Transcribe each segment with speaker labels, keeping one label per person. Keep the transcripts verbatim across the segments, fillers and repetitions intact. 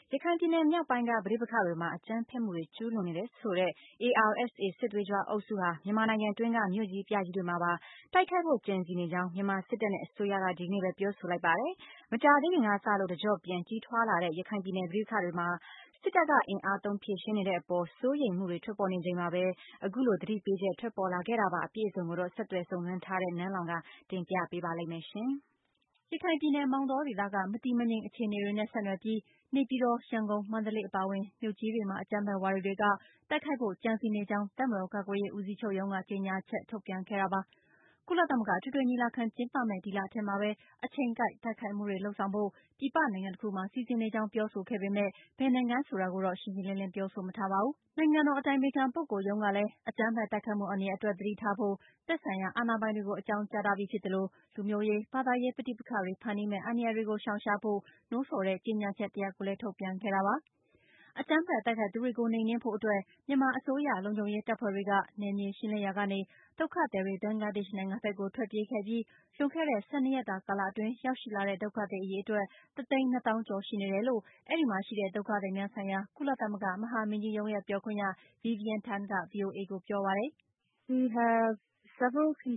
Speaker 1: ရခိုင်ပြည်နယ်မြောက်ပိုင်းက ပဋိပက္ခတွေမှာ အကြမ်းဖက်မှုတွေ ကျူးလွန်နေတယ်ဆိုတဲ့ အေအာရ်အက်စ်အေ စစ်သွေးကြွအုပ်စုဟာ မြန်မာနိုင်ငံတွင်းက မြို့ကြီးပြကြီးတွေမှာပါ တိုက်ခိုက်ဖို့ ကြံစည်နေကြောင်း မြန်မာစစ်တပ်နဲ့ အစိုးရက ဒီကနေ့ပဲ ပြောဆိုလိုက်ပါတယ်။ မကြာသေးခင်ကစလို့ တကျော့ပြန် ကြီးထွားလာတဲ့ ရခိုင်ပြည်နယ် ပဋိပက္ခတွေမှာ စစ်တပ်က အင်အားသုံး ဖြေရှင်းနေတဲ့အပေါ် စိုးရိမ်မှုတွေ ထွက်ပေါ်နေချိန်မှာပဲ အခုလို သတိပေးချက် ထွက်ပေါ်လာခဲ့တာပါ။ အပြည့်အစုံကိုတော့ ဆက်သွယ်စုံစမ်းထားတဲ့ နန်းလောင်ဝ်က တင်ပြပေးပါမယ်။ ရခိုင်ပြည်နယ် မောင်တောဒေသက မတည်မငြိမ်အခြေအနေတွေနဲ့ ဆက်နွယ်ပြီး နေပြည်တော်၊ ရန်ကုန်၊ မန္တလေးအပါအဝင် မြို့ကြီးတွေမှာ အကြမ်းဖက်ဝါဒီတွေက တိုက်ခိုက်ဖို့ ကြံစည်နေကြောင်း တပ်မတော်ကာကွယ်ရေးဦးစီးချုပ်ရုံးက ကြေညာချက် ထုတ်ပြန်ခဲ့တာပါ။ ကုလသမဂ္ဂအထွေထွေညီလာခံကျင်းပမယ့် ဒီလထဲမှာပဲ အချိန်ကိုက်တိုက်ခိုက်မှုတွေ လုပ်ဆောင်ဖို့ ပြည်ပနိုင်ငံတခုမှာ စီစဉ်နေကြောင်း ပြောဆိုခဲ့ပေမဲ့ ဘယ်နိုင်ငံဆိုတာကိုတော့ ရှင်းရှင်းလင်းလင်း ပြောဆိုမထားပါဘူး။ နိုင်ငံတော်အတိုင်ပင်ခံပုဂ္ဂိုလ်ရုံးကလည်း အကြမ်းဖက်တိုက်ခိုက်မှု အန္တရာယ်အတွက် သတိထားဖို့ သက်ဆိုင်ရာအာဏာပိုင်တွေကို အကြောင်းကြားထားပြီးဖြစ်သလို လူမျိုးရေး၊ ဘာသာရေး ပဋိပက္ခတွေ ဖန်တီးမယ့် အန္တရာယ်တွေကို ရှောင်ရှားဖို့ နှိုးဆော်တဲ့ ကြေညာချက်တရပ်ကိုလည်း ထုတ်ပြန်ခဲ့တာပါ။ အကြမ်းဖက်တိုက်ခိုက်သူတွေကို နှိမ်နင်းဖို့အတွက် မြန်မာအစိုးရ လုံခြုံရေးတပ်ဖွဲ့တွေက နယ်မြေရှင်းလင်းရာကနေ ဒုက္ခသည်တွေ ဘင်္ဂလားဒေ့ရှ်နိုင်ငံဘက်ကို ထွက်ပြေးခဲ့ပြီး လွန်ခဲ့တဲ့ ၁၂ ရက်တာကာလအတွင်း ရောက်ရှိလာတဲ့ ဒုက္ခသည်အရေအတွက် တသိန်းနှစ်သောင်းကျော်ရှိနေတယ်လို့ အဲဒီမှာရှိတဲ့ ဒုက္ခသည်များဆိုင်ရာ ကုလသမဂ္ဂမဟာမင်းကြီးရုံးရဲ့ ပြောခွင့်ရ Vivian Tan က ဗွီအိုအေကို ပြောပါတယ်။
Speaker 2: “ကျမတို့အနေ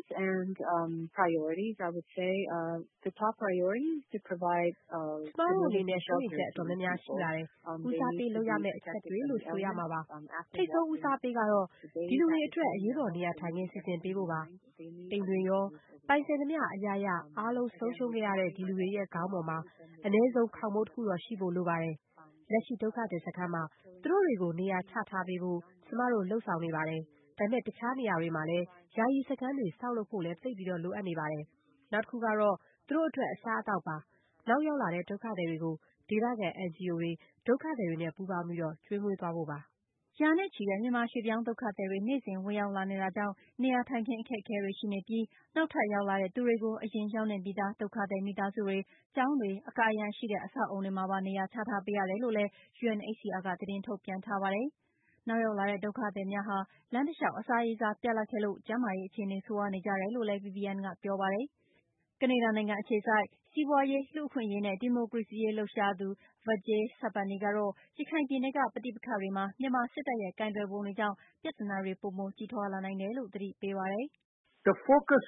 Speaker 2: နဲ့ စိုးရိမ်ချက်အတော်များများရှိလာတယ်။ ဦးစားပေးလုပ်ရမယ့် အချက်တွေလို့ ဆိုရမှာပါ။ ထိပ်ဆုံးဦးစားပေးကတော့ ဒီလူတွေအတွက် အရေးပေါ်နေရာထိုင်ခင်း စီစဉ်ပေးဖို့ပါ။ အိမ်တွေရော၊ ပိုင်ဆိုင်သမျှအရပ်ရပ် အားလုံးဆုံးရှုံးခဲ့ရတဲ့ ဒီလူတွေရဲ့ခေါင်းပေါ်မှာ အနည်းဆုံးခေါင်မိုးတခုတော့ ရှိဖို့လိုပါတယ်။ လက်ရှိဒုက္ခသည်စခန်းမှာ သူတို့တွေကို နေရာချထားပေးဖို့ ကျမတို့ လုပ်ဆောင်နေပါတယ်။ ဒါပေမဲ့ တခြားနေရာတွေမှာလည်း ယာယီစခန်းတွေ ဆောက်လုပ်ဖို့လည်း သိပ်ပြီးလိုအပ်နေပါတယ်။ နောက်တခုကတော့ သူတို့အတွက် အစားအသောက်ပါ။ နောက်ရောက်လာတဲ့ ဒုက္ခသည်တွေကို ဒေသခံ အန်ဂျီအိုတွေ ဒုက္ခသည်တွေနဲ့ ပူးပေါင်းပြီး ကျွေးမွေးသွားဖို့ပါ။
Speaker 1: ” ရာနဲ့ချီတဲ့ မြန်မာရွှေ့ပြောင်းဒုက္ခသည်တွေ နေ့စဉ်ဝင်ရောက်လာနေတာကြောင့် နေရာထိုင်ခင်း အခက်အခဲတွေရှိနေပြီး နောက်ထပ်ရောက်လာတဲ့သူတွေကို အရင်ရောက်နှင့်ပြီးသား ဒုက္ခသည်မိသားစုတွေ ကျောင်းတွေ၊ အကာအရံရှိတဲ့ အဆောက်အအုံတွေမှာပါ နေရာချထားပေးရတယ်လို့လည်း ယူအန်အိတ်စီအာက သတင်းထုတ်ပြန်ထားပါတယ်။ နောက်ရောက်လာတဲ့ ဒုက္ခသည်များဟာ လမ်းတလျှောက် အစာရေစာပြတ်လပ်ခဲ့လို့ ကျန်းမာရေးအခြေအနေ ဆိုးဝါးနေကြတယ်လို့လည်း Vivian ကပြောပါတယ်။ ကနေဒါနိုင်ငံအခြေစိုက် စီးပွားရေး၊ လူ့အခွင့်အရေးနဲ့ ဒီမိုကရေစီရေးလှုပ်ရှားသူ Vijay Sabharwal ကတော့ ရခိုင်ပြည်နယ်က ပဋိပက္ခတွေမှာ မြန်မာစစ်တပ်ရဲ့ ကိုင်တွယ်ပုံတွေကြောင့် ပြဿနာတွေ ပိုမိုကြီးထွားလာနိုင်တယ်လို့ သတိပေးပါတယ်။
Speaker 3: “အဓိကအားဖြင့်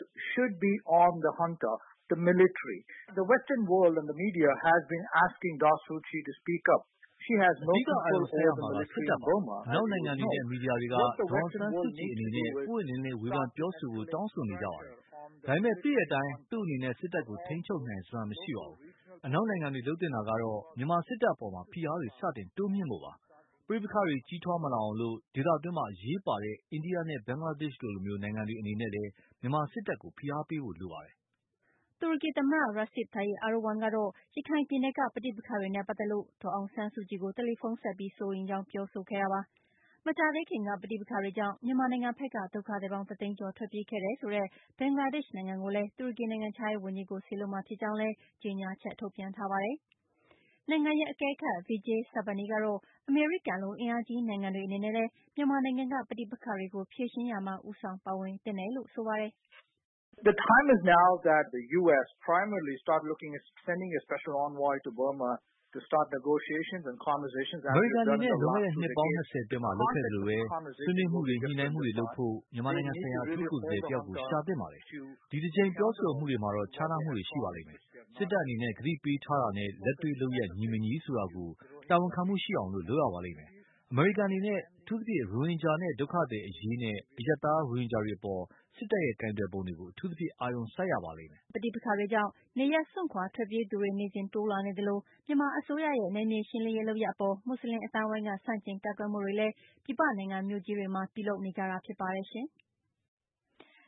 Speaker 3: အာရုံစိုက်ရမှာက စစ်တပ်ပါ။ အနောက်နိုင်ငံတွေနဲ့ မီဒီယာတွေက ဒေါ်အောင်ဆန်းစုကြည်အနေနဲ့ ပွင့်ပွင့်လင်းလင်း ဝေဖန်ပြောဆိုဖို့ တောင်းဆိုနေကြပါတယ်။ ဒါပေမဲ့ သိတဲ့အတိုင်း သူ့အနေနဲ့ စစ်တပ်ကို ထိန်းချုပ်နိုင်စွမ်း မရှိပါဘူး။ အနောက်နိုင်ငံတွေ လုပ်သင့်တာကတော့ မြန်မာစစ်တပ်အပေါ် ဖိအားတွေ စတင်တိုးမြှင့်ဖို့ပါ။ ပဋိပက္ခတွေ ကြီးထွားမလာအောင် ဒေသတွင်းမှာ အရေးပါတဲ့ အိန္ဒိယနဲ့ ဘင်္ဂလားဒေ့ရှ်လို နိုင်ငံတွေအနေနဲ့လည်း မြန်မာစစ်တပ်ကို ဖိအားပေးဖို့လိုပါတယ်။ ”
Speaker 1: တူရကီသမ္မတ Recep Tayyip Erdogan ကတော့ ရခိုင်ပြည်နယ်က ပဋိပက္ခတွေနဲ့ပတ်သက်လို့ ဒေါ်အောင်ဆန်းစုကြည်ကို တယ်လီဖုန်းဆက်ပြီး စိုးရိမ်ကြောင်း ပြောဆိုခဲ့တာပါ။ မကြာသေးခင်က ပဋိပက္ခတွေကြောင့် မြန်မာနိုင်ငံဘက်က ဒုက္ခသည်ပေါင်း တသိန်းကျော် ထွက်ပြေးခဲ့တယ်ဆိုတဲ့ ဘင်္ဂလားဒေ့ရှ်နိုင်ငံကိုလည်း တူရကီနိုင်ငံခြားရေးဝန်ကြီးကို စေလွှတ်မှာဖြစ်ကြောင်းလည်း ကြေညာချက်ထုတ်ပြန်ထားပါတယ်။ နိုင်ငံရေးအကဲခတ် Vijay Sabharwal ကတော့ အမေရိကန်လို အင်အားကြီးနိုင်ငံတွေအနေနဲ့လည်း မြန်မာနိုင်ငံက ပဋိပက္ခတွေကို ဖြေရှင်းရာမှာ ဦးဆောင်ပါဝင်သင့်တယ်လို့ ဆိုပါတယ်။
Speaker 3: “အမေရိကန်အနေနဲ့ လွန်ခဲ့တဲ့ နှစ်ပေါင်း ၂၀ အတွင်းလုပ်ခဲ့သလိုပဲ ဆွေးနွေးမှုတွေ ညှိနှိုင်းမှုတွေလုပ်ဖို့ မြန်မာနိုင်ငံဆိုင်ရာ အထူးကိုယ်စားလှယ်တယောက်ကို ရှာသင့်ပါတယ်။ ဒီတကြိမ်ပြောဆိုမှုတွေမှာတော့ ခြားနားမှုတွေရှိပါလိမ့်မယ်။ စစ်တပ်အနေနဲ့ ကတိပေးထားတာနဲ့ လက်တွေ့လုပ်ရပ် ညီမညီဆိုတာကို တာဝန်ခံမှုရှိအောင် လုပ်ရပါလိမ့်မယ်။ အမေရိကန်အနေနဲ့ အထူးသဖြင့် ရိုဟင်ဂျာနဲ့ ဒုက္ခသည်အရေးနဲ့ အရပ်သားရိုဟင်ဂျာတွေအပေါ် စစ်တပ်ရဲ့ ကိုင်တွယ်ပုံတွေကို အထူးသဖြင့် အာရုံစိုက်ရပါလိမ့်မယ်။ ”
Speaker 1: ပဋိပက္ခတွေကြောင့် နေရပ်စွန့်ခွာထွက်ပြေးသူတွေ နေ့စဉ်တိုးလာနေသလို မြန်မာအစိုးရရဲ့ နယ်မြေရှင်းလင်းရေးလုပ်ရပ်အပေါ် မွတ်ဆလင်အသိုင်းအဝိုင်းက ဆန့်ကျင်ကန့်ကွက်မှုတွေလည်း ပြည်ပနိုင်ငံမြို့ကြီးတွေမှာ ပြုလုပ်နေကြတာဖြစ်ပါတယ်ရှင်။